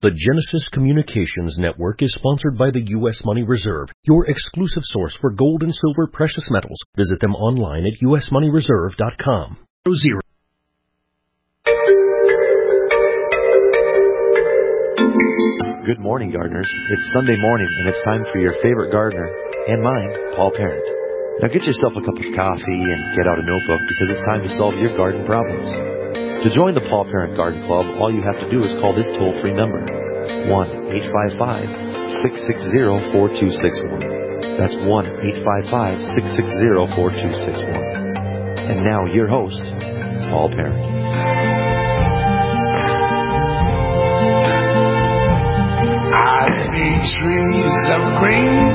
The Genesis Communications Network is sponsored by the U.S. Money Reserve, your exclusive source for gold and silver precious metals. Visit them online at usmoneyreserve.com. Good morning, gardeners. It's Sunday morning, and it's time for your favorite gardener, and mine, Paul Parent. Now get yourself a cup of coffee and get out a notebook because it's time to solve your garden problems. To join the Paul Parent Garden Club, all you have to do is call this toll-free number, 1-855-660-4261. That's 1-855-660-4261. And now, your host, Paul Parent. I see trees of green,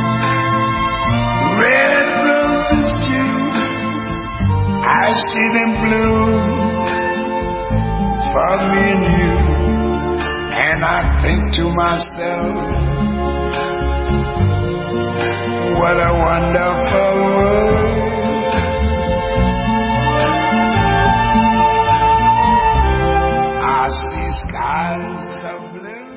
red roses too. I see them bloom for me and you, and I think to myself, what a wonderful world. I see skies of blue.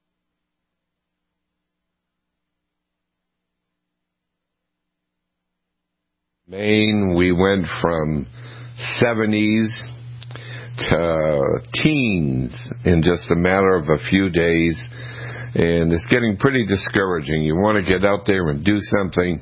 Maine, we went from 70s to teens in just a matter of a few days, and it's getting pretty discouraging. You want to get out there and do something,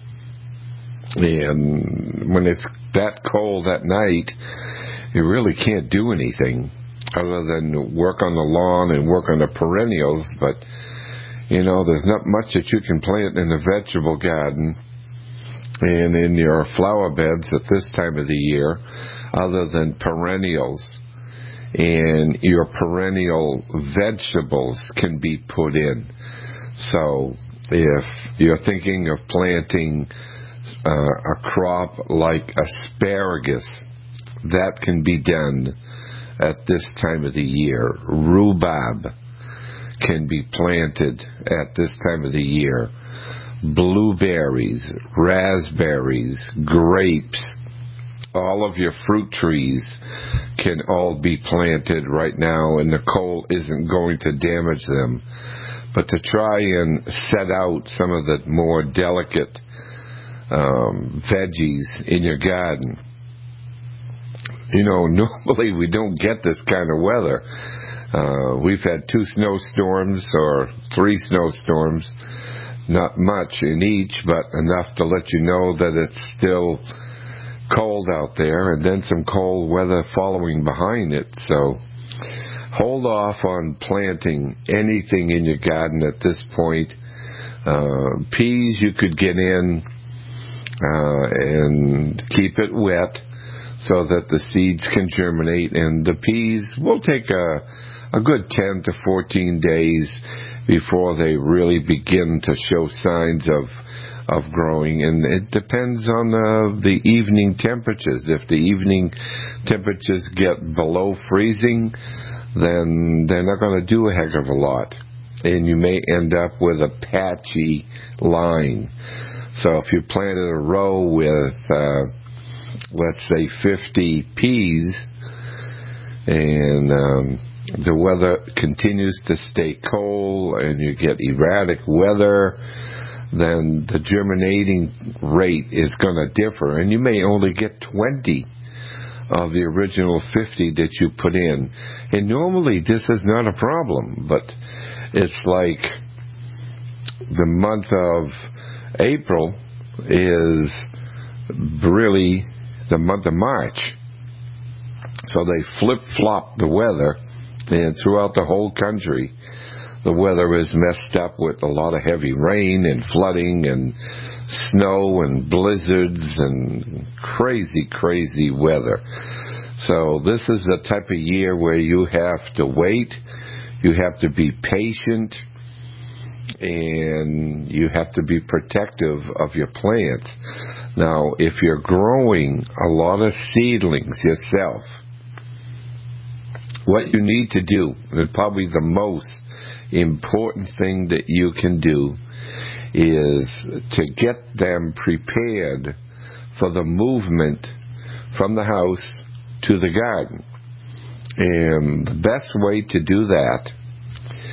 and when it's that cold at night, you really can't do anything other than work on the lawn and work on the perennials. But there's not much that you can plant in the vegetable garden and in your flower beds at this time of the year other than perennials. And your perennial vegetables can be put in. So if you're thinking of planting a crop like asparagus, that can be done at this time of the year. Rhubarb can be planted at this time of the year. Blueberries, raspberries, grapes, all of your fruit trees can all be planted right now, and the cold isn't going to damage them. But to try and set out some of the more delicate veggies in your garden, normally we don't get this kind of weather. We've had 2 snowstorms or 3 snowstorms. Not much in each, but enough to let you know that it's still cold out there, and then some cold weather following behind it. So hold off on planting anything in your garden at this point. Peas you could get in and keep it wet so that the seeds can germinate, and the peas will take a good 10 to 14 days before they really begin to show signs of growing. And it depends on the evening temperatures. If the evening temperatures get below freezing, then they're not going to do a heck of a lot, and you may end up with a patchy line. So if you planted a row with let's say 50 peas, and the weather continues to stay cold and you get erratic weather, then the germinating rate is going to differ, and you may only get 20 of the original 50 that you put in. And normally this is not a problem, but it's like the month of April is really the month of March. So they flip-flop the weather, and throughout the whole country, the weather is messed up with a lot of heavy rain and flooding and snow and blizzards and crazy, crazy weather. So this is the type of year where you have to wait, you have to be patient, and you have to be protective of your plants. Now, if you're growing a lot of seedlings yourself, what you need to do, and probably the most important thing that you can do, is to get them prepared for the movement from the house to the garden. And the best way to do that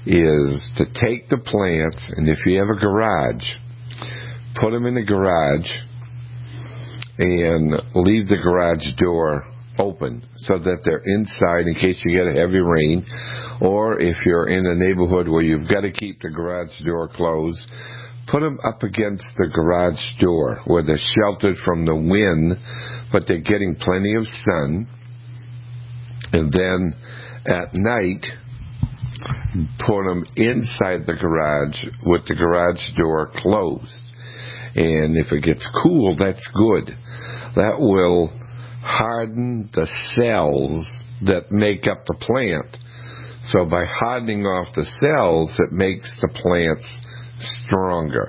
is to take the plants, and if you have a garage, put them in the garage and leave the garage door open so that they're inside in case you get a heavy rain, or if you're in a neighborhood where you've got to keep the garage door closed, put them up against the garage door where they're sheltered from the wind, but they're getting plenty of sun. And then at night, put them inside the garage with the garage door closed. And if it gets cool, that's good. That will harden the cells that make up the plant. So by hardening off the cells, it makes the plants stronger.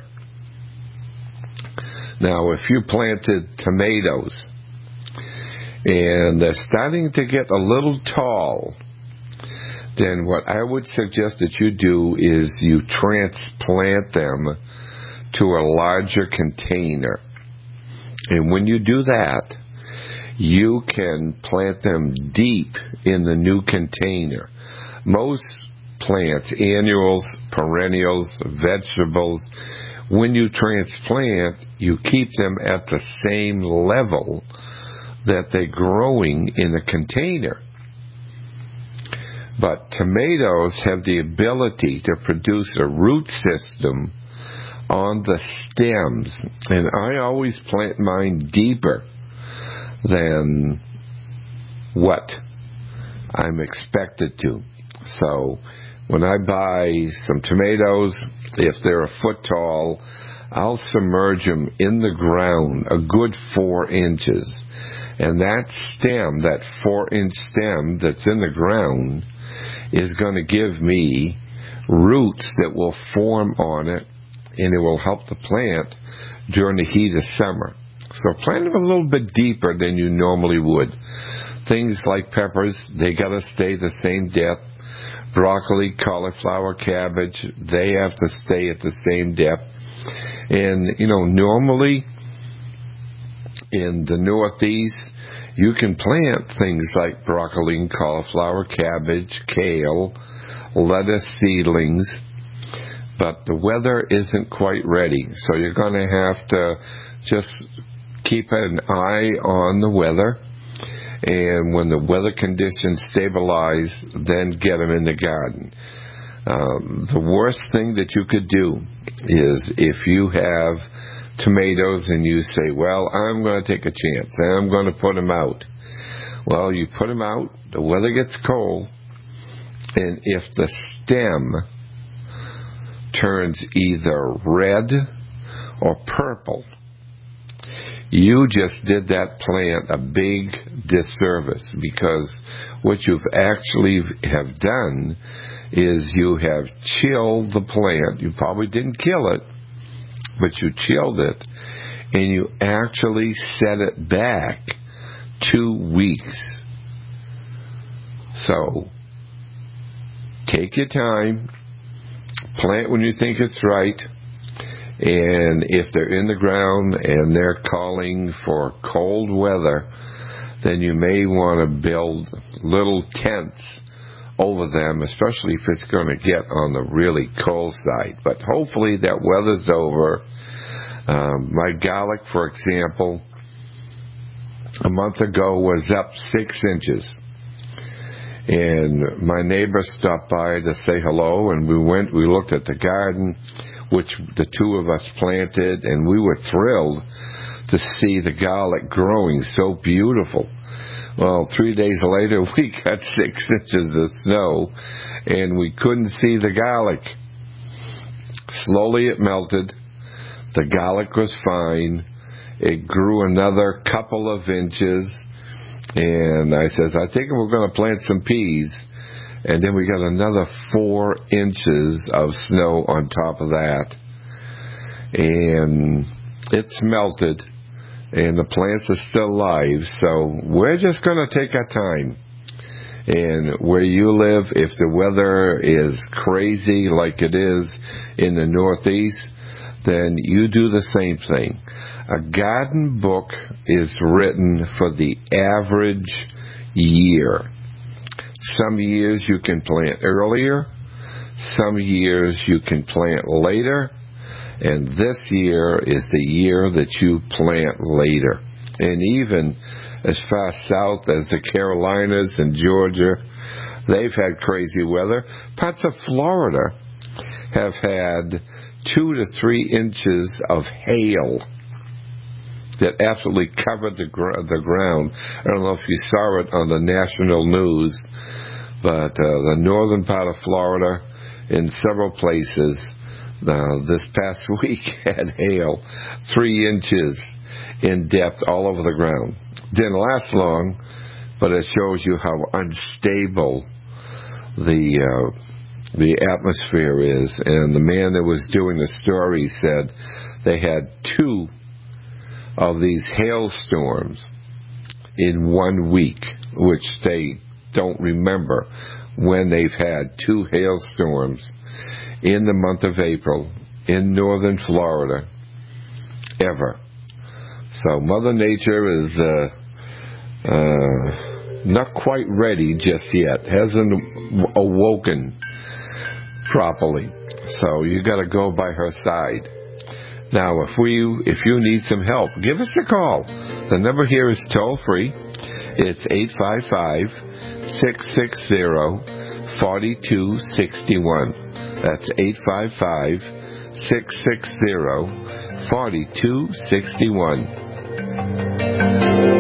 Now, if you planted tomatoes and they're starting to get a little tall, then what I would suggest that you do is you transplant them to a larger container. And when you do that, you can plant them deep in the new container. Most plants, annuals, perennials, vegetables, when you transplant, you keep them at the same level that they're growing in the container. But tomatoes have the ability to produce a root system on the stems, and I always plant mine deeper than what I'm expected to. So when I buy some tomatoes, if they're a foot tall, I'll submerge them in the ground a good 4 inches. And that stem, that 4-inch stem that's in the ground, is going to give me roots that will form on it, and it will help the plant during the heat of summer. So plant them a little bit deeper than you normally would. Things like peppers, they got to stay the same depth. Broccoli, cauliflower, cabbage, they have to stay at the same depth. And, normally in the Northeast, you can plant things like broccoli and cauliflower, cabbage, kale, lettuce seedlings, but the weather isn't quite ready. So you're going to have to just keep an eye on the weather, and when the weather conditions stabilize, then get them in the garden. The worst thing that you could do is if you have tomatoes and you say, well, I'm going to take a chance and I'm going to put them out. Well, you put them out, the weather gets cold, and if the stem turns either red or purple, you just did that plant a big disservice, because what you've actually have done is you have chilled the plant. You probably didn't kill it, but you chilled it, and you actually set it back 2 weeks. So take your time, plant when you think it's right, and if they're in the ground and they're calling for cold weather, then you may want to build little tents over them, especially if it's going to get on the really cold side. But hopefully that weather's over. My garlic, for example, a month ago was up 6 inches. And my neighbor stopped by to say hello, and we looked at the garden, which the two of us planted, and we were thrilled to see the garlic growing so beautiful. Well, 3 days later, we got 6 inches of snow, and we couldn't see the garlic. Slowly it melted. The garlic was fine. It grew another couple of inches, and I says, I think we're going to plant some peas. And then we got another 4 inches of snow on top of that. And it's melted, and the plants are still alive. So we're just going to take our time. And where you live, if the weather is crazy like it is in the Northeast, then you do the same thing. A garden book is written for the average year. Some years you can plant earlier. Some years you can plant later, and this year is the year that you plant later. And even as far south as the Carolinas and Georgia, they've had crazy weather. Parts of Florida have had 2 to 3 inches of hail that absolutely covered the ground. I don't know if you saw it on the national news, but the northern part of Florida, in several places, this past week had hail 3 inches in depth all over the ground. Didn't last long, but it shows you how unstable the atmosphere is. And the man that was doing the story said they had 2 of these hailstorms in 1 week, which they don't remember when they've had 2 hailstorms in the month of April in northern Florida ever. So Mother Nature is not quite ready just yet, hasn't awoken properly. So you got to go by her side. Now, if you need some help, give us a call. The number here is toll free. It's 855-660-4261. That's 855-660-4261.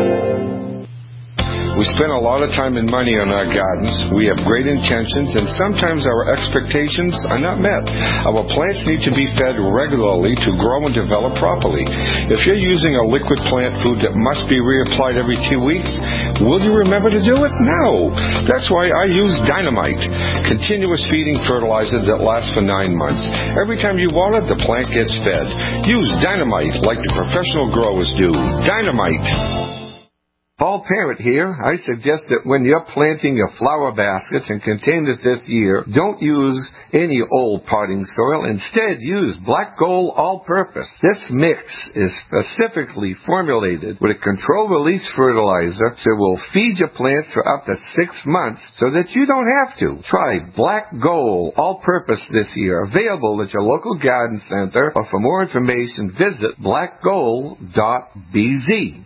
We spend a lot of time and money on our gardens. We have great intentions, and sometimes our expectations are not met. Our plants need to be fed regularly to grow and develop properly. If you're using a liquid plant food that must be reapplied every 2 weeks, will you remember to do it? No. That's why I use Dynamite, continuous feeding fertilizer that lasts for 9 months. Every time you water, the plant gets fed. Use Dynamite like the professional growers do. Dynamite. Paul Parent here. I suggest that when you're planting your flower baskets and containers this year, don't use any old potting soil. Instead, use Black Gold All-Purpose. This mix is specifically formulated with a controlled-release fertilizer, so it will feed your plants for up to 6 months so that you don't have to. Try Black Gold All-Purpose this year. Available at your local garden center, or for more information, visit blackgold.bz.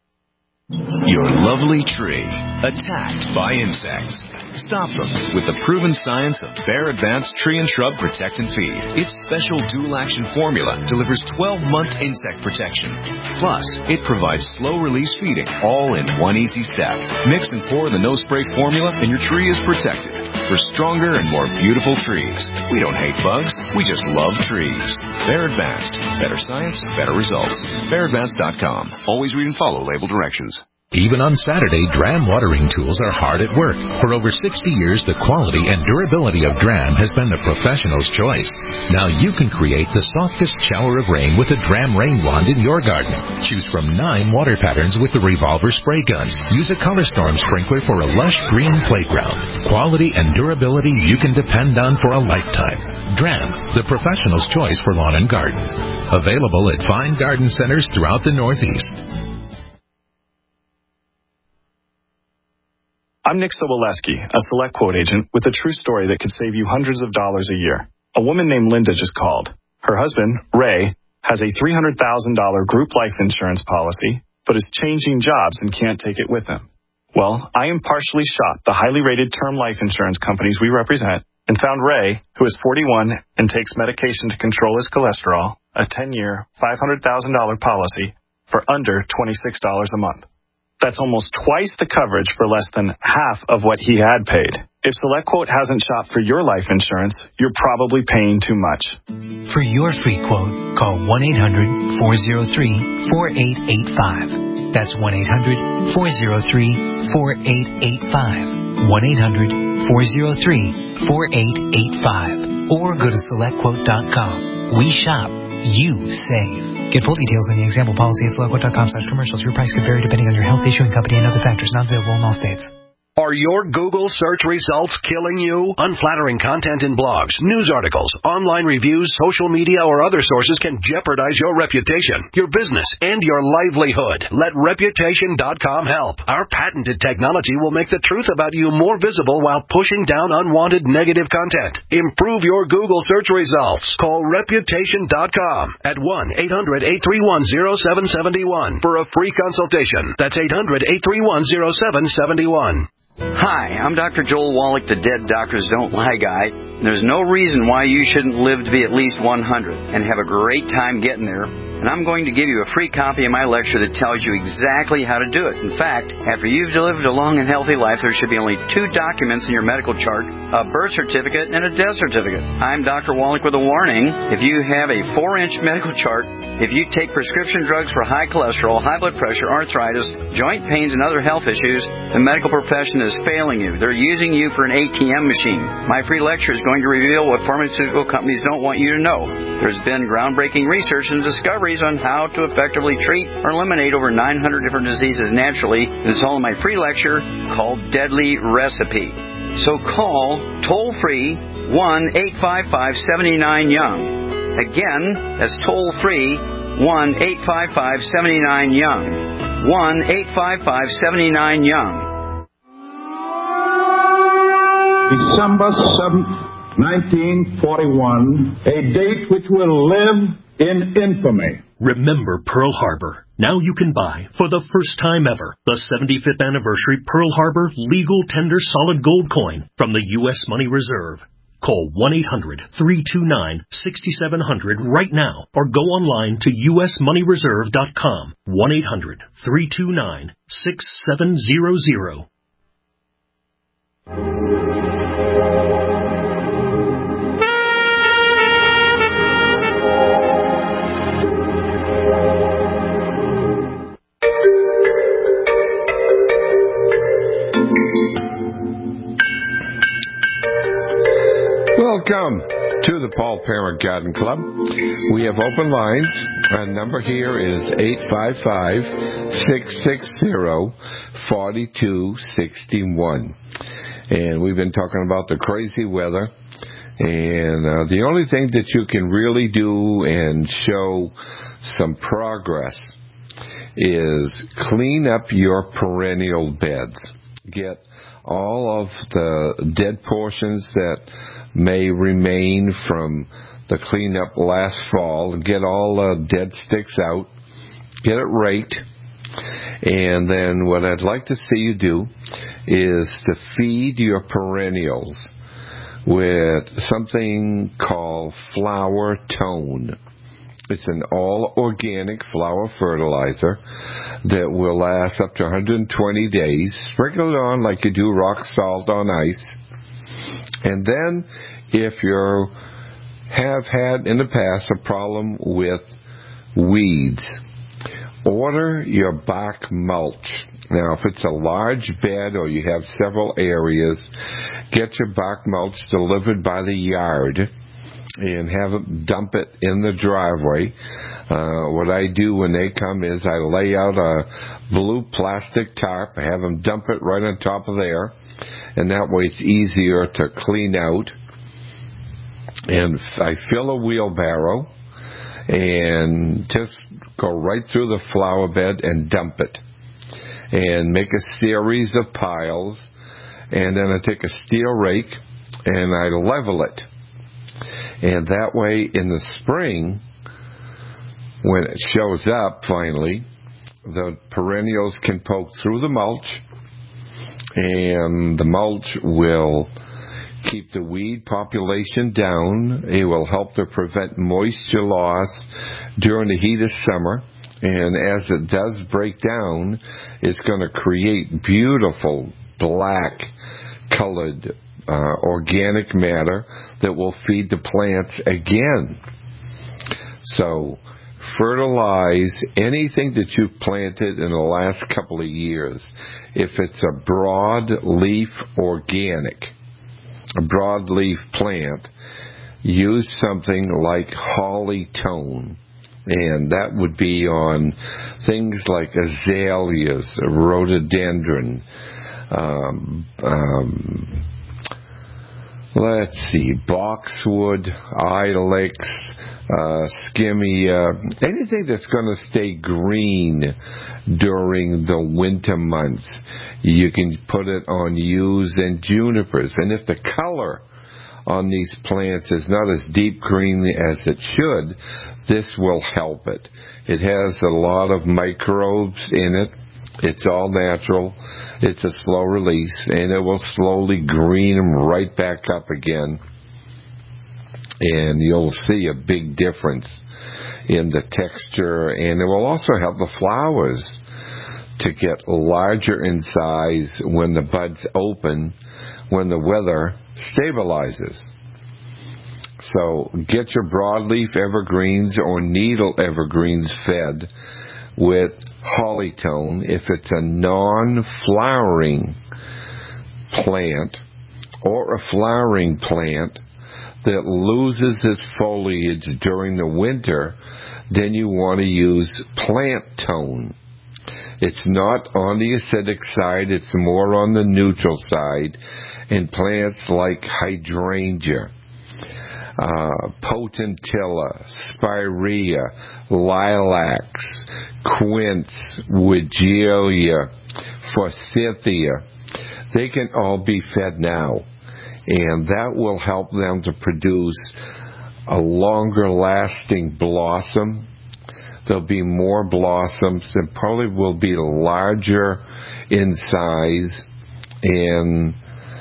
Your lovely tree, attacked by insects. Stop them with the proven science of Bayer Advanced Tree and Shrub Protect and Feed. Its special dual-action formula delivers 12-month insect protection. Plus, it provides slow-release feeding, all in one easy step. Mix and pour the no-spray formula, and your tree is protected. For stronger and more beautiful trees. We don't hate bugs, we just love trees. Bayer Advanced. Better science, better results. BayerAdvanced.com. Always read and follow label directions. Even on Saturday, Dram watering tools are hard at work. For over 60 years, the quality and durability of Dram has been the professional's choice. Now you can create the softest shower of rain with a Dram rain wand in your garden. Choose from 9 water patterns with the revolver spray gun. Use a Color Storm sprinkler for a lush green playground. Quality and durability you can depend on for a lifetime. Dram, the professional's choice for lawn and garden. Available at fine garden centers throughout the Northeast. I'm Nick Soboleski, a Select Quote agent with a true story that could save you hundreds of dollars a year. A woman named Linda just called. Her husband, Ray, has a $300,000 group life insurance policy, but is changing jobs and can't take it with him. Well, I impartially shopped the highly rated term life insurance companies we represent and found Ray, who is 41 and takes medication to control his cholesterol, a 10-year, $500,000 policy for under $26 a month. That's almost twice the coverage for less than half of what he had paid. If SelectQuote hasn't shopped for your life insurance, you're probably paying too much. For your free quote, call 1-800-403-4885. That's 1-800-403-4885. 1-800-403-4885. Or go to SelectQuote.com. We shop. You save. Get full details in the example policy at SelectQuote.com/commercials. Your price could vary depending on your health, issuing company, and other factors not available in all states. Are your Google search results killing you? Unflattering content in blogs, news articles, online reviews, social media, or other sources can jeopardize your reputation, your business, and your livelihood. Let Reputation.com help. Our patented technology will make the truth about you more visible while pushing down unwanted negative content. Improve your Google search results. Call Reputation.com at 1-800-831-0771 for a free consultation. That's 800-831-0771. Hi, I'm Dr. Joel Wallach, the Dead Doctors Don't Lie guy. There's no reason why you shouldn't live to be at least 100 and have a great time getting there. And I'm going to give you a free copy of my lecture that tells you exactly how to do it. In fact, after you've lived a long and healthy life, there should be only 2 documents in your medical chart, a birth certificate and a death certificate. I'm Dr. Wallach with a warning. If you have a 4-inch medical chart, if you take prescription drugs for high cholesterol, high blood pressure, arthritis, joint pains, and other health issues, the medical profession is failing you. They're using you for an ATM machine. My free lecture is going to reveal what pharmaceutical companies don't want you to know. There's been groundbreaking research and discoveries on how to effectively treat or eliminate over 900 different diseases naturally. It's all in my free lecture called Deadly Recipe. So call toll-free 1-855-79-YOUNG. Again, that's toll-free 1-855-79-YOUNG. 1-855-79-YOUNG. December 7th, 1941, a date which will live in infamy. Remember Pearl Harbor. Now you can buy, for the first time ever, the 75th anniversary Pearl Harbor Legal Tender Solid Gold Coin from the U.S. Money Reserve. Call 1-800-329-6700 right now or go online to usmoneyreserve.com. 1-800-329-6700. Welcome to the Paul Parent Garden Club. We have open lines. Our number here is 855-660-4261. And we've been talking about the crazy weather. And the only thing that you can really do and show some progress is clean up your perennial beds. Get all of the dead portions that may remain from the cleanup last fall. Get all the dead sticks out. Get it raked. And then what I'd like to see you do is to feed your perennials with something called Flower Tone. It's an all-organic flower fertilizer that will last up to 120 days. Sprinkle it on like you do rock salt on ice. And then if you have had in the past a problem with weeds, order your bark mulch. Now, if it's a large bed or you have several areas, get your bark mulch delivered by the yard and have them dump it in the driveway. What I do when they come is I lay out a blue plastic tarp, I have them dump it right on top of there, and that way it's easier to clean out. And I fill a wheelbarrow and just go right through the flower bed and dump it. And make a series of piles, and then I take a steel rake and I level it. And that way in the spring, when it shows up finally, the perennials can poke through the mulch, and the mulch will keep the weed population down. It will help to prevent moisture loss during the heat of summer. And as it does break down, it's going to create beautiful black-colored organic matter that will feed the plants again. So fertilize anything that you've planted in the last couple of years. If it's a broadleaf organic, a broadleaf plant, use something like Holly Tone. And that would be on things like azaleas, rhododendron, let's see, boxwood, ilex, skimmia, anything that's going to stay green during the winter months. You can put it on yews and junipers. And if the color on these plants is not as deep green as it should, this will help it. It has a lot of microbes in it. It's all natural. It's a slow release, and it will slowly green them right back up again. And you'll see a big difference in the texture, and it will also help the flowers to get larger in size when the buds open, when the weather stabilizes. So get your broadleaf evergreens or needle evergreens fed with Hollytone if it's a non-flowering plant or a flowering plant that loses its foliage during the winter. Then you want to use Plant Tone. It's not on the acidic side, it's more on the neutral side in plants like hydrangea, potentilla, spirea, lilacs, quince, wigelia, forsythia. They can all be fed now, and that will help them to produce a longer lasting blossom. There'll be more blossoms and probably will be larger in size, and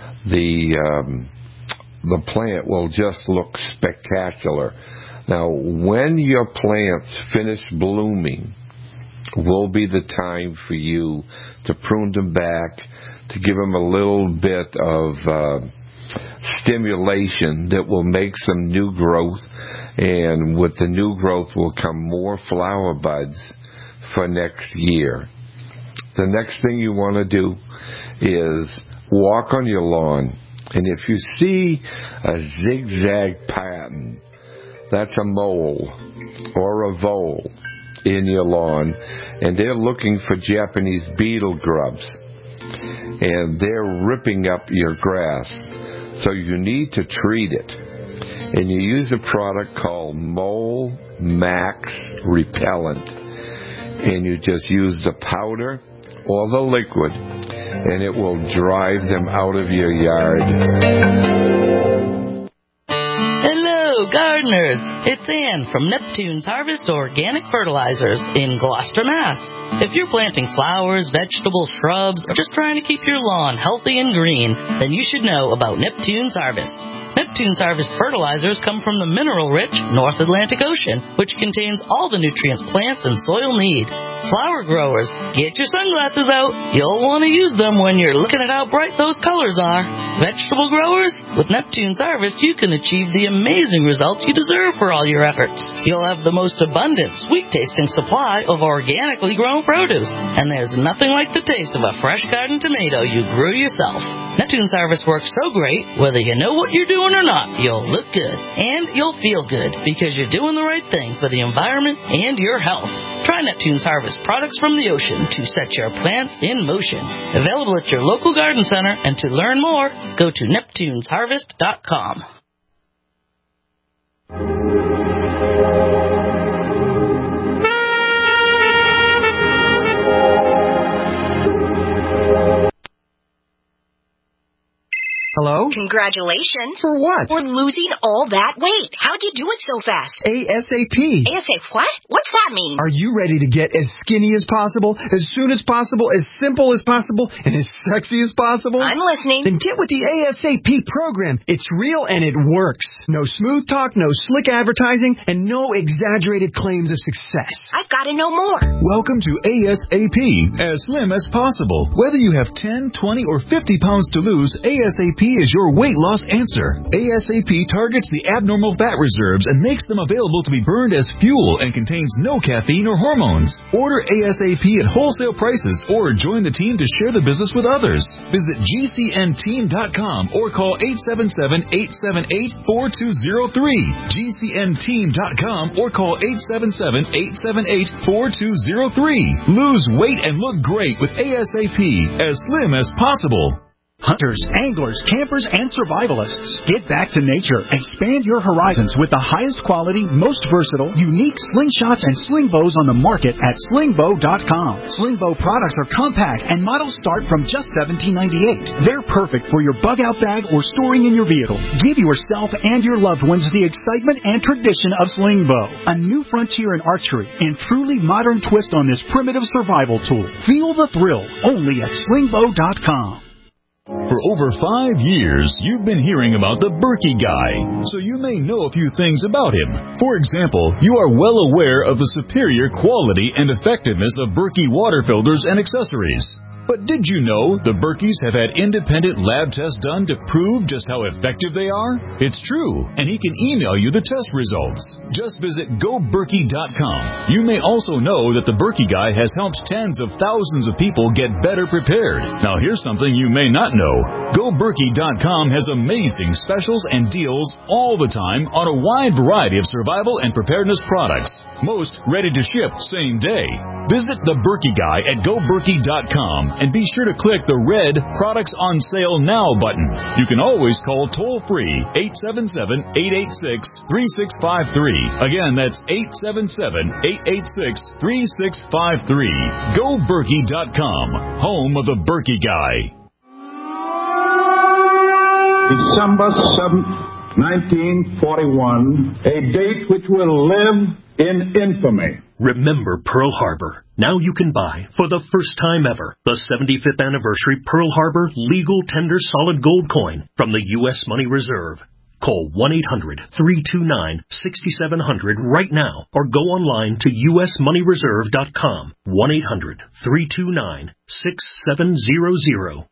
the plant will just look spectacular. Now, when your plants finish blooming, will be the time for you to prune them back, to give them a little bit of stimulation that will make some new growth, and with the new growth will come more flower buds for next year. The next thing you want to do is walk on your lawn, and if you see a zigzag pattern, that's a mole or a vole in your lawn, and they're looking for Japanese beetle grubs, and they're ripping up your grass. So you need to treat it, and you use a product called Mole Max Repellent, and you just use the powder or the liquid, and it will drive them out of your yard. Hello, gardeners. It's Ann from Neptune's Harvest Organic Fertilizers in Gloucester, Mass. If you're planting flowers, vegetables, shrubs, or just trying to keep your lawn healthy and green, then you should know about Neptune's Harvest. Neptune's Harvest fertilizers come from the mineral-rich North Atlantic Ocean, which contains all the nutrients plants and soil need. Flower growers, get your sunglasses out. You'll want to use them when you're looking at how bright those colors are. Vegetable growers, with Neptune's Harvest, you can achieve the amazing results you deserve for all your efforts. You'll have the most abundant, sweet-tasting supply of organically grown produce, and there's nothing like the taste of a fresh garden tomato you grew yourself. Neptune's Harvest works so great, whether you know what you're doing or not, you'll look good, and you'll feel good, because you're doing the right thing for the environment and your health. Try Neptune's Harvest products from the ocean to set your plants in motion. Available at your local garden center, and to learn more, go to neptunesharvest.com. Hello? Congratulations. For what? For losing all that weight. How'd you do it so fast? ASAP. ASAP what? What's that mean? Are you ready to get as skinny as possible, as soon as possible, as simple as possible, and as sexy as possible? I'm listening. Then get with the ASAP program. It's real and it works. No smooth talk, no slick advertising, and no exaggerated claims of success. I've got to know more. Welcome to ASAP, as slim as possible. Whether you have 10, 20, or 50 pounds to lose, ASAP is your weight loss answer. ASAP targets the abnormal fat reserves and makes them available to be burned as fuel and contains no caffeine or hormones. Order ASAP at wholesale prices or join the team to share the business with others. Visit GCNteam.com or call 877-878-4203. GCNteam.com or call 877-878-4203. Lose weight and look great with ASAP, as slim as possible. Hunters, anglers, campers, and survivalists. Get back to nature. Expand your horizons with the highest quality, most versatile, unique slingshots and sling bows on the market at slingbow.com. Slingbow products are compact and models start from just $17.98. They're perfect for your bug-out bag or storing in your vehicle. Give yourself and your loved ones the excitement and tradition of Slingbow, a new frontier in archery and truly modern twist on this primitive survival tool. Feel the thrill only at slingbow.com. For over 5 years, you've been hearing about the Berkey Guy, so you may know a few things about him. For example, you are well aware of the superior quality and effectiveness of Berkey water filters and accessories. But did you know the Berkeys have had independent lab tests done to prove just how effective they are? It's true, and he can email you the test results. Just visit GoBerkey.com. You may also know that the Berkey Guy has helped tens of thousands of people get better prepared. Now here's something you may not know. GoBerkey.com has amazing specials and deals all the time on a wide variety of survival and preparedness products. Most ready to ship same day. Visit the Berkey Guy at GoBerkey.com and be sure to click the red Products on Sale Now button. You can always call toll-free 877-886-3653. Again, that's 877-886-3653. GoBerkey.com, home of the Berkey Guy. December 7th, 1941, a date which will live in infamy. Remember Pearl Harbor. Now you can buy, for the first time ever, the 75th anniversary Pearl Harbor legal tender solid gold coin from the U.S. Money Reserve. Call 1-800-329-6700 right now or go online to usmoneyreserve.com. 1-800-329-6700.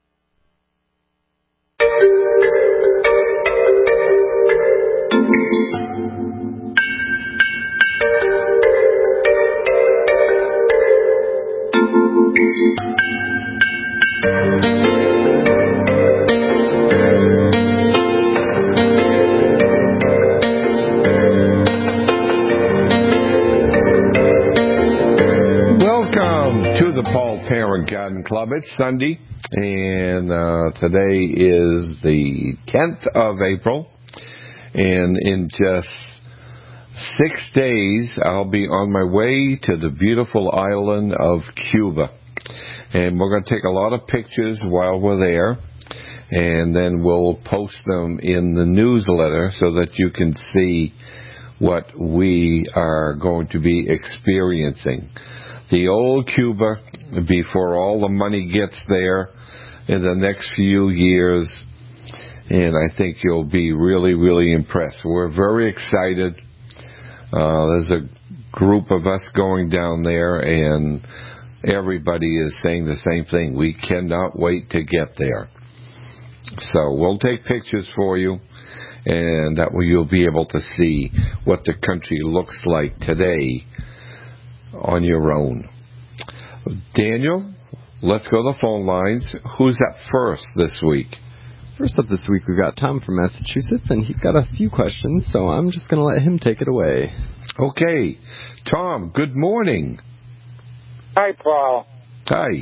Garden Club. It's Sunday, and today is the 10th of April, and in just 6 days I'll be on my way to the beautiful island of Cuba, and we're going to take a lot of pictures while we're there, and then we'll post them in the newsletter so that you can see what we are going to be experiencing. The old Cuba, before all the money gets there in the next few years, and I think you'll be really, really impressed. We're very excited. There's a group of us going down there, and everybody is saying the same thing. We cannot wait to get there. So we'll take pictures for you, and that way you'll be able to see what the country looks like today on your own. Daniel, let's go to the phone lines. Who's up first this week? First up this week, we've got Tom from Massachusetts, and he's got a few questions, so I'm just going to let him take it away. Okay. Tom, good morning. Hi, Paul. Hi.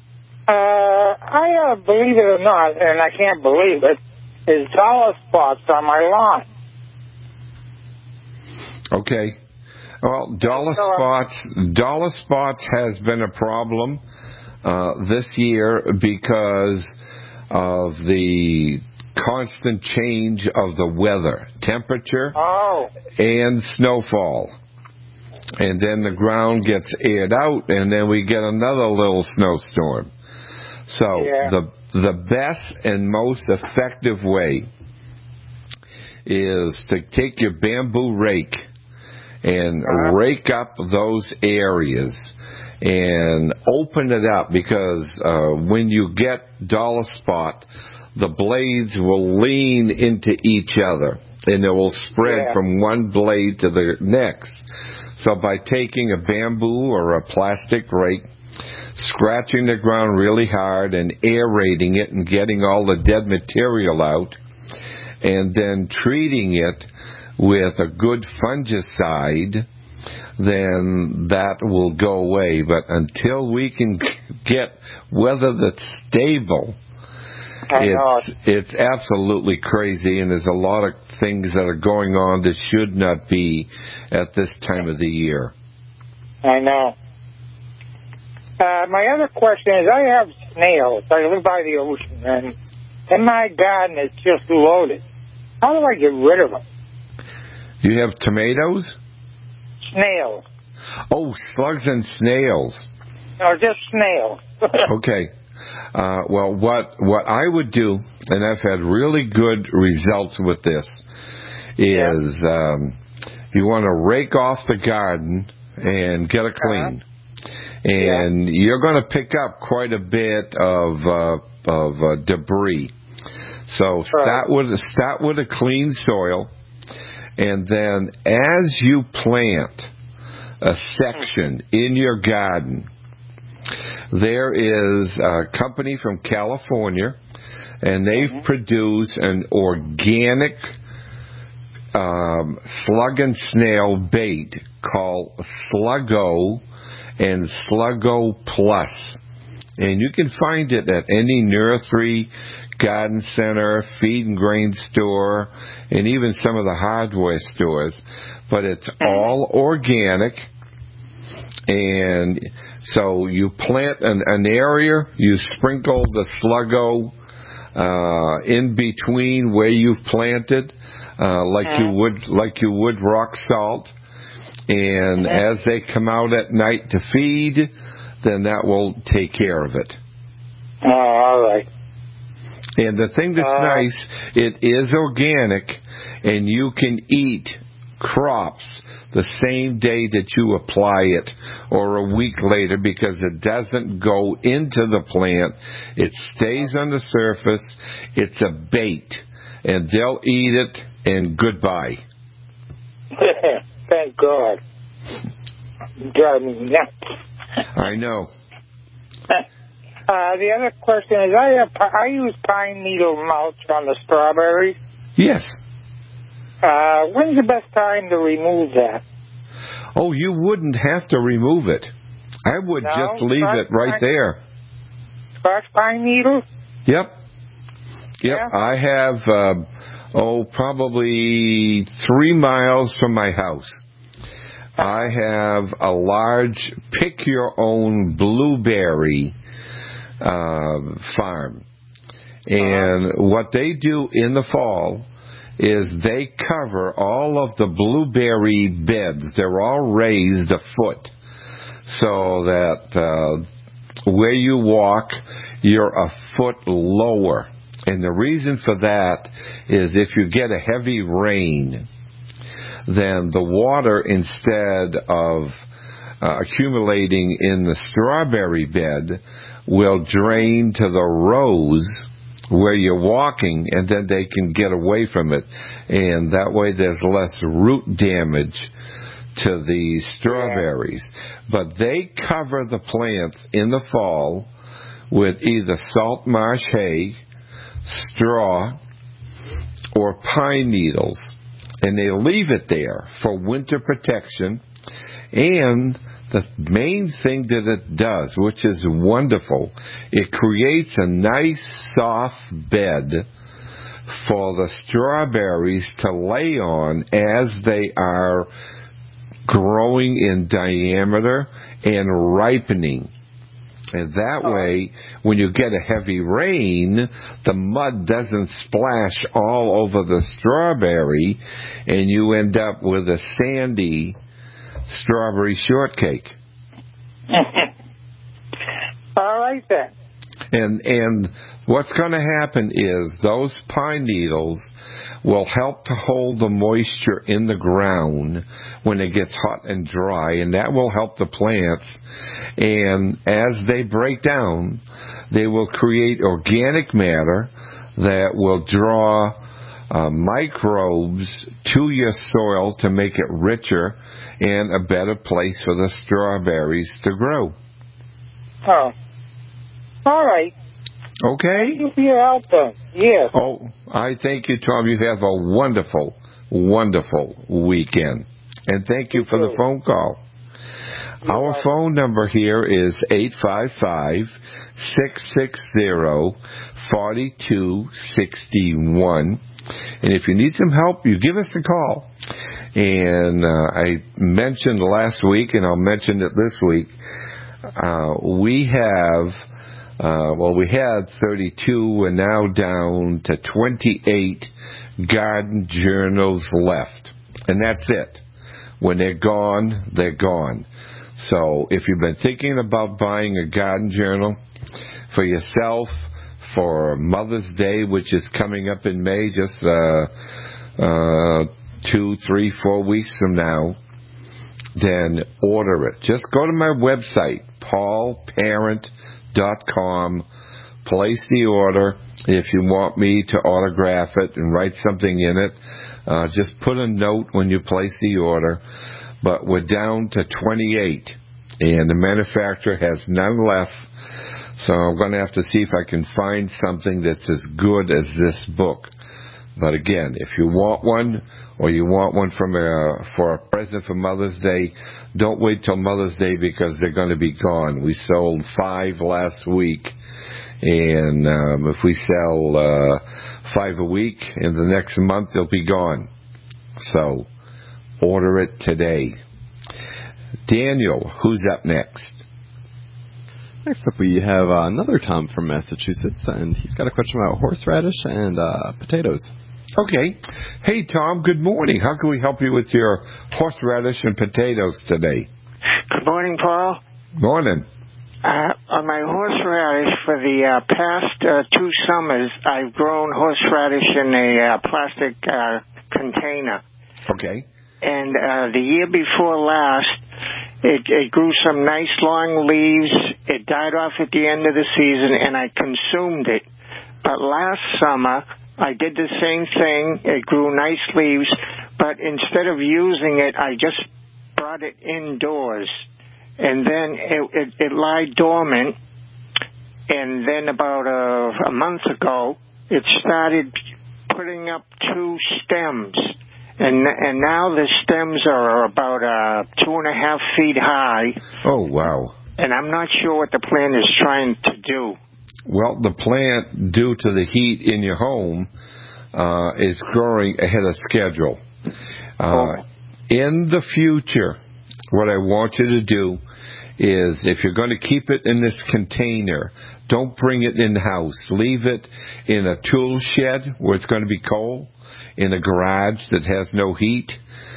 I believe it or not, and I can't believe it, is dollar spots on my lawn. Okay. Well, dollar spots has been a problem this year because of the constant change of the weather, temperature, and snowfall. And then the ground gets aired out, and then we get another little snowstorm. So the best and most effective way is to take your bamboo rake and rake up those areas and open it up, because when you get dollar spot, the blades will lean into each other, and it will spread from one blade to the next. So by taking a bamboo or a plastic rake, scratching the ground really hard and aerating it and getting all the dead material out, and then treating it with a good fungicide, then that will go away. But until we can get weather that's stable, it's absolutely crazy, and there's a lot of things that are going on that should not be at this time of the year. I know. My other question is, I have snails. I live by the ocean, and in my garden it's just loaded. How do I get rid of them? You have tomatoes? Snails. Oh, slugs and snails. No, just snails. Okay. Well, what I would do, and I've had really good results with this, is you want to rake off the garden and get it clean. And you're going to pick up quite a bit of debris. So start with a clean soil, and then as you plant a section in your garden, there is a company from California, and they've produced an organic slug and snail bait called Sluggo and Sluggo Plus. And you can find it at any nursery, garden center, feed and grain store, and even some of the hardware stores. But it's all organic. And so you plant an area, you sprinkle the Sluggo in between where you've planted, like you would rock salt. And as they come out at night to feed, then that will take care of it. Oh, all right. And the thing that's nice, it is organic, and you can eat crops the same day that you apply it or a week later, because it doesn't go into the plant. It stays on the surface. It's a bait, and they'll eat it, and goodbye. Thank God. Drive me nuts. I know. The other question is, I use pine needle mulch on the strawberries. Yes. When's the best time to remove that? Oh, you wouldn't have to remove it. I would just leave it right there. Scotch pine needles? Yep. I have, probably 3 miles from my house. I have a large pick-your-own blueberry farm. And what they do in the fall is they cover all of the blueberry beds. They're all raised a foot, so that where you walk, you're a foot lower. And the reason for that is if you get a heavy rain, then the water, instead of accumulating in the strawberry bed, will drain to the rows where you're walking, and then they can get away from it. And that way there's less root damage to the strawberries. But they cover the plants in the fall with either salt marsh hay, straw, or pine needles. And they leave it there for winter protection. And the main thing that it does, which is wonderful, it creates a nice soft bed for the strawberries to lay on as they are growing in diameter and ripening. And that way, when you get a heavy rain, the mud doesn't splash all over the strawberry, and you end up with a sandy strawberry shortcake. All right, then. And what's going to happen is those pine needles will help to hold the moisture in the ground when it gets hot and dry, and that will help the plants. And as they break down, they will create organic matter that will draw microbes to your soil to make it richer and a better place for the strawberries to grow. Oh. All right. Okay? Thank you for your help, then. Yes. Oh, I thank you, Tom. You have a wonderful, wonderful weekend. And thank you for the phone call. Our phone number here is 855-660-4261. And if you need some help, you give us a call. And I mentioned last week, and I'll mention it this week, we had 32. We're now down to 28 garden journals left. And that's it. When they're gone, they're gone. So if you've been thinking about buying a garden journal for yourself, for Mother's Day, which is coming up in May, just 2, 3, 4 weeks from now, then order it. Just go to my website, paulparent.com, place the order. If you want me to autograph it and write something in it, just put a note when you place the order. But we're down to 28, and the manufacturer has none left. So I'm going to have to see if I can find something that's as good as this book. But again, if you want one, or you want one for a present for Mother's Day, don't wait till Mother's Day because they're going to be gone. We sold 5 last week, and if we sell 5 a week, in the next month they'll be gone. So order it today. Daniel, who's up next? Next up, we have another Tom from Massachusetts, and he's got a question about horseradish and potatoes. Okay. Hey, Tom, good morning. How can we help you with your horseradish and potatoes today? Good morning, Paul. Morning. On my horseradish for the past 2 summers, I've grown horseradish in a plastic container. Okay. And the year before last, it grew some nice long leaves. It died off at the end of the season, and I consumed it. But last summer, I did the same thing. It grew nice leaves, but instead of using it, I just brought it indoors. And then it lied dormant, and then about a month ago, it started putting up 2 stems. And now the stems are about 2.5 feet high. Oh, wow. And I'm not sure what the plant is trying to do. Well, the plant, due to the heat in your home, is growing ahead of schedule. In the future, what I want you to do is, if you're going to keep it in this container, don't bring it in the house. Leave it in a tool shed where it's going to be cold, in a garage that has no heat,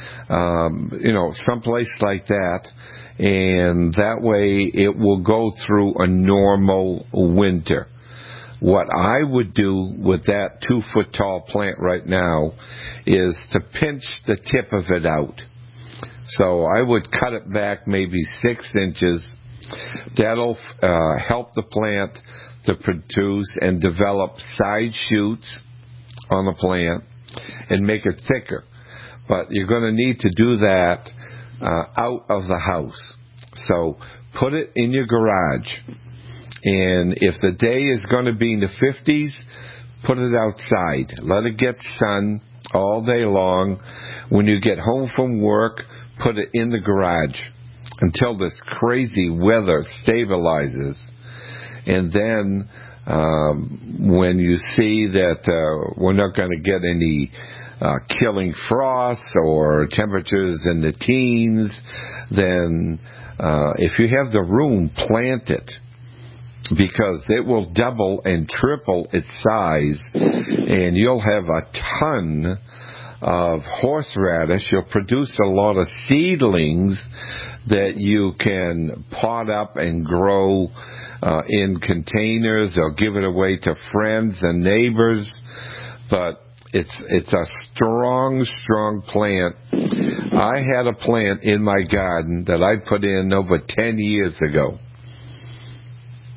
someplace like that. And that way it will go through a normal winter. What I would do with that 2-foot tall plant right now is to pinch the tip of it out. So I would cut it back maybe 6 inches. That'll help the plant to produce and develop side shoots on the plant and make it thicker. But you're going to need to do that out of the house. So put it in your garage. And if the day is going to be in the 50s, put it outside. Let it get sun all day long. When you get home from work, put it in the garage until this crazy weather stabilizes. And then when you see that we're not going to get any killing frost or temperatures in the teens, then if you have the room, plant it, because it will double and triple its size, and you'll have a ton of horseradish. You'll produce a lot of seedlings that you can pot up and grow in containers. They'll give it away to friends and neighbors, but it's a strong plant. I had a plant in my garden that I put in over 10 years ago,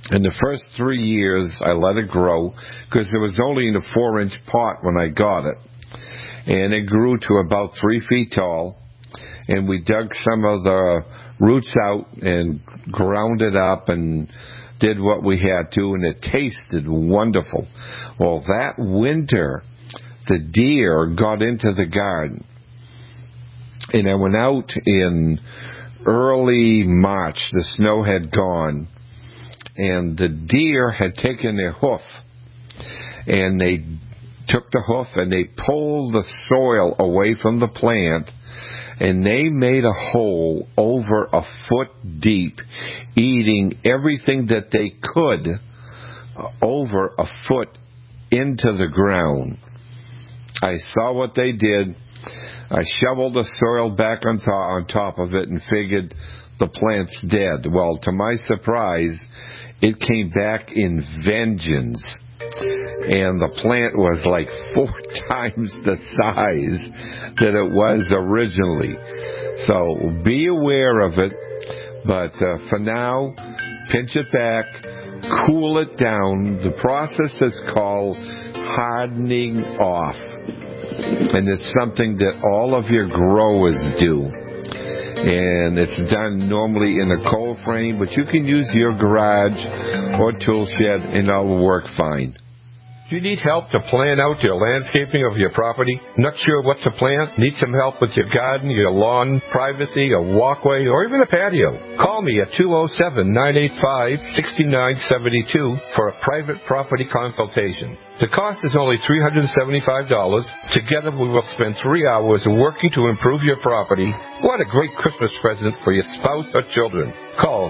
In the first 3 years, I let it grow because it was only in a 4-inch pot when I got it. And it grew to about 3 feet tall. And we dug some of the roots out and ground it up and did what we had to, and it tasted wonderful. Well, that winter, the deer got into the garden. And I went out in early March. The snow had gone. And the deer had taken their hoof, and they took the hoof and they pulled the soil away from the plant, and they made a hole over a foot deep, eating everything that they could over a foot into the ground. I saw what they did. I shoveled the soil back on top of it and figured the plant's dead. Well, to my surprise, it came back in vengeance, and the plant was like 4 times the size that it was originally. So be aware of it, but for now, pinch it back, cool it down. The process is called hardening off, and it's something that all of your growers do. And it's done normally in a cold frame, but you can use your garage or tool shed and it'll work fine. Do you need help to plan out your landscaping of your property? Not sure what to plant? Need some help with your garden, your lawn, privacy, a walkway, or even a patio? Call me at 207-985-6972 for a private property consultation. The cost is only $375. Together we will spend 3 hours working to improve your property. What a great Christmas present for your spouse or children. Call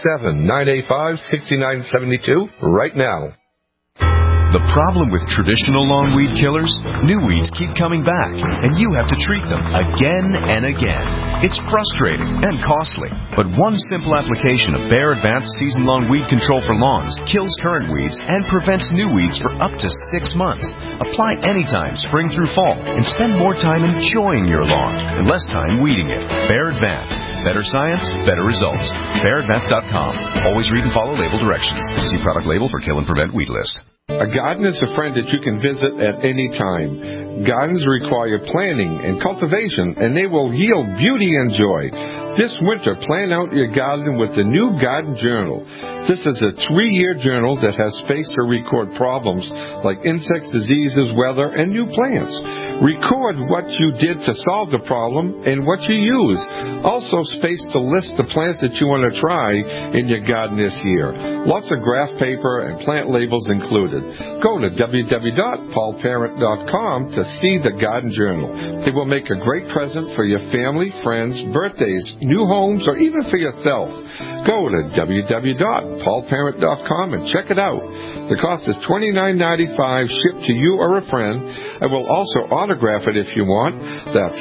207-985-6972 right now. The problem with traditional lawn weed killers? New weeds keep coming back, and you have to treat them again and again. It's frustrating and costly, but one simple application of Bayer Advanced Season-Long Weed Control for Lawns kills current weeds and prevents new weeds for up to 6 months. Apply anytime, spring through fall, and spend more time enjoying your lawn and less time weeding it. Bayer Advanced. Better science, better results. BayerAdvanced.com. Always read and follow label directions. See product label for kill and prevent weed list. A garden is a friend that you can visit at any time. Gardens require planning and cultivation, and they will yield beauty and joy. This winter, plan out your garden with the new Garden Journal. This is a 3-year journal that has space to record problems like insects, diseases, weather, and new plants. Record what you did to solve the problem and what you used. Also space to list the plants that you want to try in your garden this year. Lots of graph paper and plant labels included. Go to www.paulparent.com to see the Garden Journal. It will make a great present for your family, friends, birthdays, new homes, or even for yourself. Go to www.paulparent.com and check it out. The cost is $29.95 shipped to you or a friend. I will also autograph it if you want. That's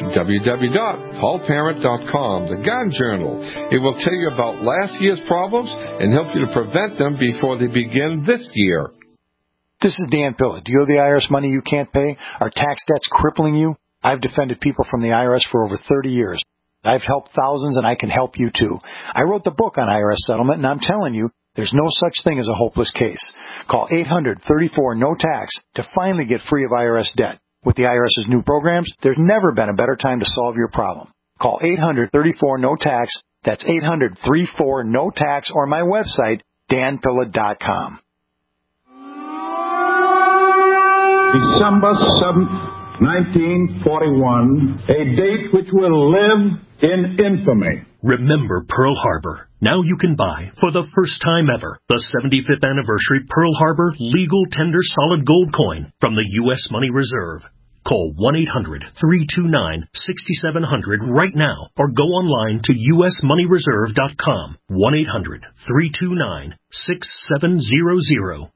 www.paulparent.com, the Garden Journal. It will tell you about last year's problems and help you to prevent them before they begin this year. This is Dan Pilla. Do you owe the IRS money you can't pay? Are tax debts crippling you? I've defended people from the IRS for over 30 years. I've helped thousands, and I can help you too. I wrote the book on IRS settlement, and I'm telling you, there's no such thing as a hopeless case. Call 800-34-NO-TAX to finally get free of IRS debt. With the IRS's new programs, there's never been a better time to solve your problem. Call 800-34-NO-TAX. That's 800-34-NO-TAX, or my website, danpilla.com. December 7th, 1941, a date which will live in infamy. Remember Pearl Harbor. Now you can buy, for the first time ever, the 75th anniversary Pearl Harbor legal tender solid gold coin from the U.S. Money Reserve. Call 1-800-329-6700 right now or go online to usmoneyreserve.com. 1-800-329-6700.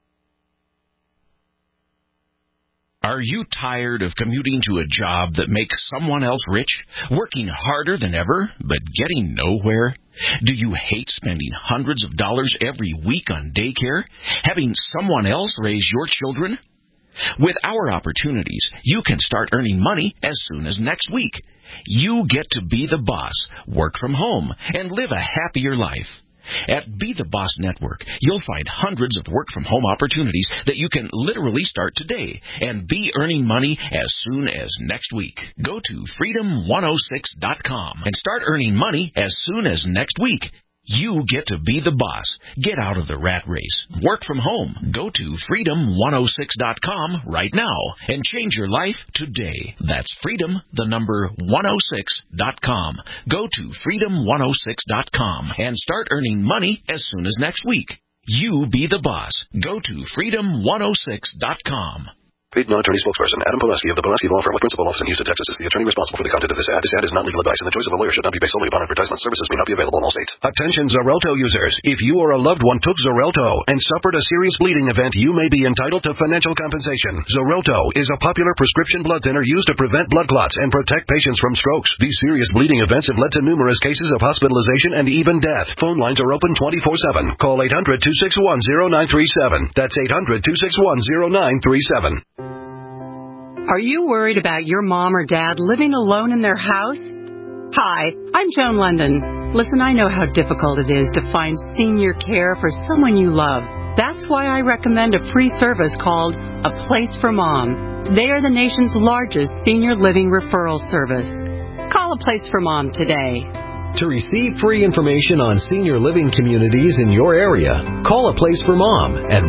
Are you tired of commuting to a job that makes someone else rich, working harder than ever, but getting nowhere? Do you hate spending hundreds of dollars every week on daycare, having someone else raise your children? With our opportunities, you can start earning money as soon as next week. You get to be the boss, work from home, and live a happier life. At Be the Boss Network, you'll find hundreds of work-from-home opportunities that you can literally start today and be earning money as soon as next week. Go to freedom106.com and start earning money as soon as next week. You get to be the boss. Get out of the rat race. Work from home. Go to freedom106.com right now and change your life today. That's freedom106.com. Go to freedom106.com and start earning money as soon as next week. You be the boss. Go to freedom106.com. Paid non-attorney spokesperson Adam Pulaski of the Pulaski Law Firm with principal office in Houston, Texas, is the attorney responsible for the content of this ad. This ad is not legal advice, and the choice of a lawyer should not be based solely upon advertisement. Services may not be available in all states. Attention Xarelto users. If you or a loved one took Xarelto and suffered a serious bleeding event, you may be entitled to financial compensation. Xarelto is a popular prescription blood thinner used to prevent blood clots and protect patients from strokes. These serious bleeding events have led to numerous cases of hospitalization and even death. Phone lines are open 24/7. Call 800-261-0937. That's 800-261-0937. Are you worried about your mom or dad living alone in their house? Hi, I'm Joan London. Listen, I know how difficult it is to find senior care for someone you love. That's why I recommend a free service called A Place for Mom. They are the nation's largest senior living referral service. Call A Place for Mom today. To receive free information on senior living communities in your area, call A Place for Mom at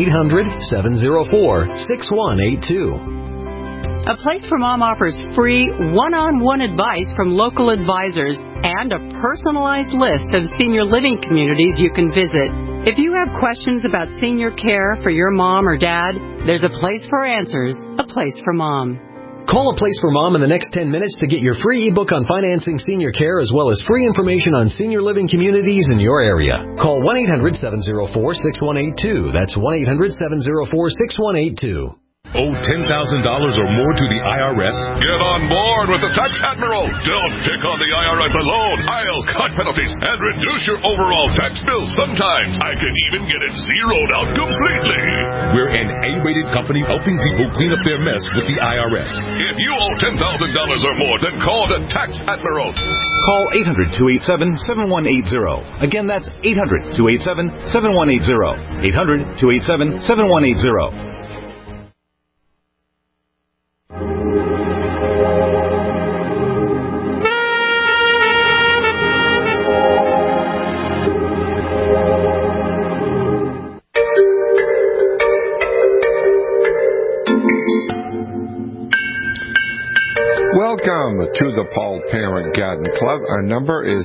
1-800-704-6182. A Place for Mom offers free one-on-one advice from local advisors and a personalized list of senior living communities you can visit. If you have questions about senior care for your mom or dad, there's a place for answers, A Place for Mom. Call A Place for Mom in the next 10 minutes to get your free ebook on financing senior care as well as free information on senior living communities in your area. Call 1-800-704-6182. That's 1-800-704-6182. Owe $10,000 or more to the IRS? Get on board with the Tax Admiral. Don't pick on the IRS alone. I'll cut penalties and reduce your overall tax bill. Sometimes I can even get it zeroed out completely. We're an A-rated company helping people clean up their mess with the IRS. If you owe $10,000 or more, then call the Tax Admiral. Call 800-287-7180. Again, that's 800-287-7180. 800-287-7180. Welcome to the Paul Parent Garden Club. Our number is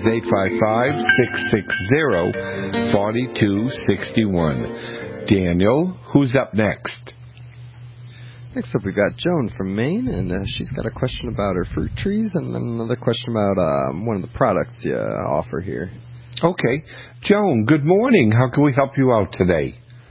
855-660-4261. Daniel, who's up next? Next up, we got Joan from Maine, and she's got a question about her fruit trees, and then another question about one of the products you offer here. Okay. Joan, good morning. How can we help you out today?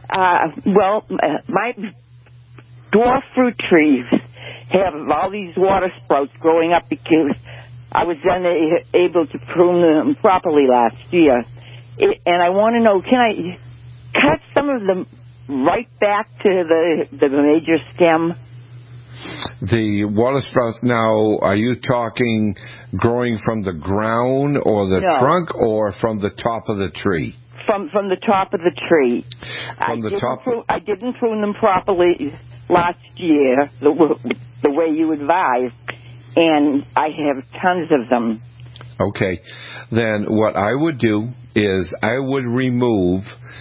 My dwarf fruit trees have all these water sprouts growing up because I was unable to prune them properly last year. And I want to know, can I cut some of them right back to the major stem? The water sprouts now, are you talking growing from the ground or the trunk or from the top of the tree? From the top of the tree. I didn't prune them properly last year, the way you advised, and I have tons of them. Okay. Then what I would do is I would remove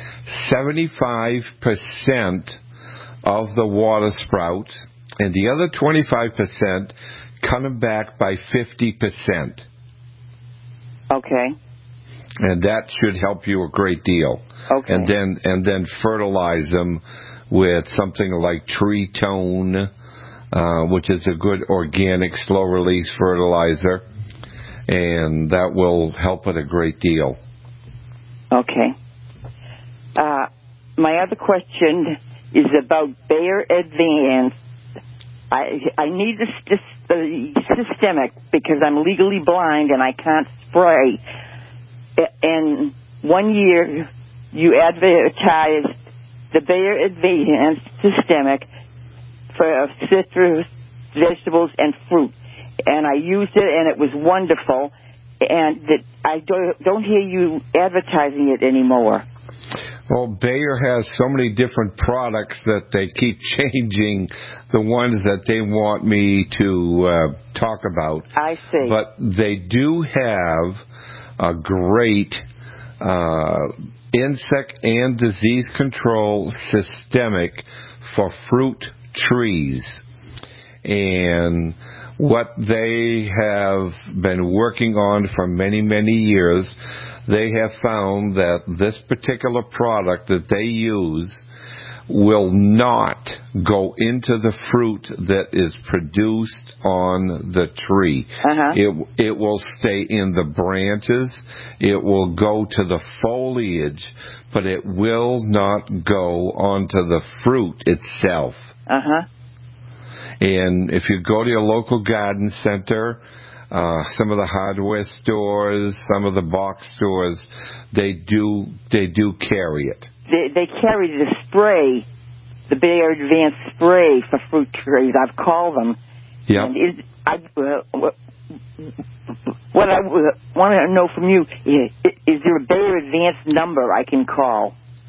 75% of the water sprouts, and the other 25% cut them back by 50%. Okay. And that should help you a great deal. Okay. And then fertilize them with something like Tree Tone, which is a good organic slow-release fertilizer, and that will help it a great deal. Okay. My other question is about Bayer Advance. I need the systemic because I'm legally blind and I can't spray. And 1 year you advertised the Bayer Advance systemic for citrus, vegetables, and fruit. And I used it, and it was wonderful. and that I don't hear you advertising it anymore. Well, Bayer has so many different products that they keep changing the ones that they want me to talk about. I see. But they do have a great insect and disease control systemic for fruit trees. And what they have been working on for many, many years, they have found that this particular product that they use will not go into the fruit that is produced on the tree. It will stay in the branches. It will go to the foliage, but it will not go onto the fruit itself. And if you go to your local garden center, some of the hardware stores, some of the box stores, they do carry it. They carry the spray, the Bayer Advanced spray for fruit trees. I've called them. Yeah. What I want to know from you is there a Bayer Advanced number I can call?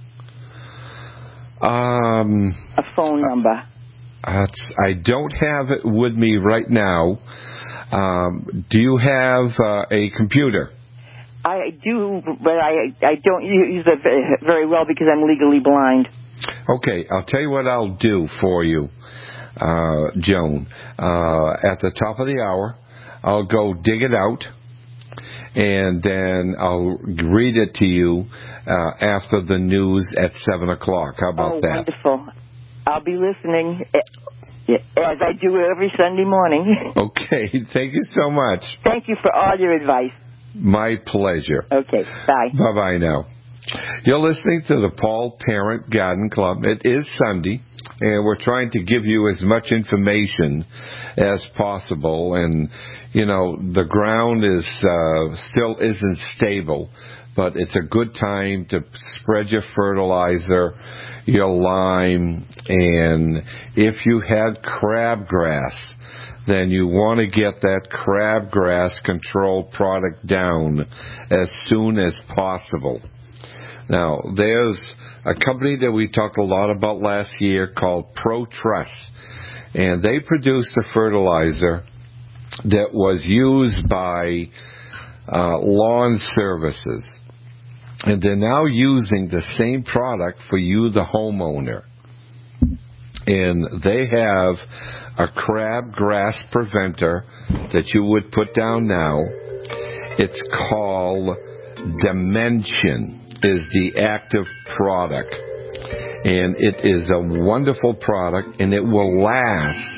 A phone number. I don't have it with me right now. Do you have a computer? I do, but I don't use it very well because I'm legally blind. Okay, I'll tell you what I'll do for you, Joan. At the top of the hour, I'll go dig it out, and then I'll read it to you after the news at 7 o'clock. How about that? Wonderful. I'll be listening as I do every Sunday morning. Okay, thank you so much. Thank you for all your advice. My pleasure. Okay, bye. Bye-bye now. You're listening to the Paul Parent Garden Club. It is Sunday, and we're trying to give you as much information as possible. And, you know, the ground is still isn't stable, but it's a good time to spread your fertilizer, your lime, and if you had crabgrass, then you want to get that crabgrass control product down as soon as possible. Now, there's a company that we talked a lot about last year called ProTruss, and they produced a fertilizer that was used by lawn services. And they're now using the same product for you, the homeowner. And they have a crabgrass preventer that you would put down now. It's called Dimension, is the active product. And it is a wonderful product, and it will last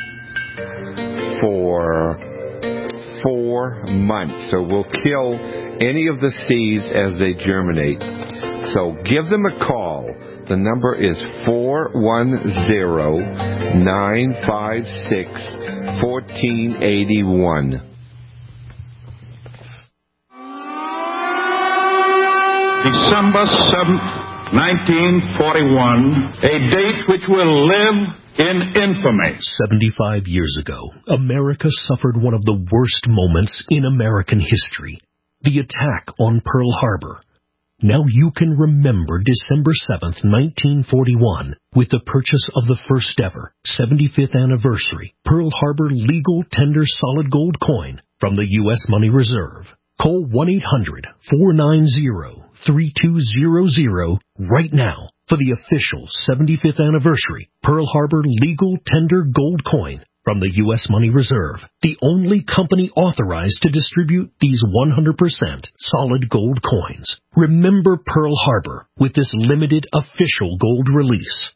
for 4 months. So we'll kill any of the seeds as they germinate. So give them a call. The number is 410-956-1481. December 7th, 1941, a date which will live in infamy. 75 years ago, America suffered one of the worst moments in American history, the attack on Pearl Harbor. Now you can remember December 7th, 1941, with the purchase of the first ever 75th anniversary Pearl Harbor legal tender solid gold coin from the U.S. Money Reserve. Call 1-800-490-3200 right now for the official 75th anniversary Pearl Harbor legal tender gold coin from the U.S. Money Reserve, the only company authorized to distribute these 100% solid gold coins. Remember Pearl Harbor with this limited official gold release.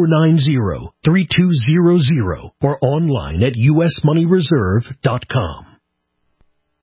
1-800-490-3200 or online at usmoneyreserve.com.